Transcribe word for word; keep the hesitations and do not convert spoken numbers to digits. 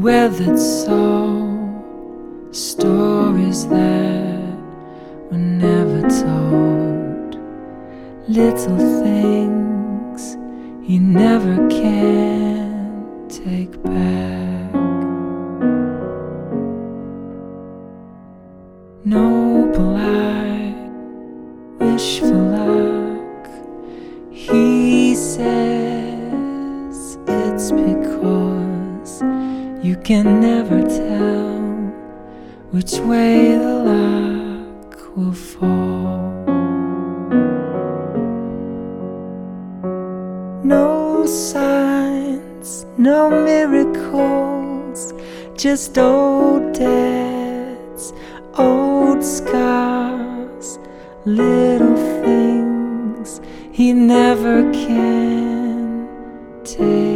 weathered soul, stories that were never told, little things he never can take back. Noble, I wish for luck. He says it's because you can never tell which way the luck will fall. No signs, no miracles, just old debts, old scars, little things he never can take.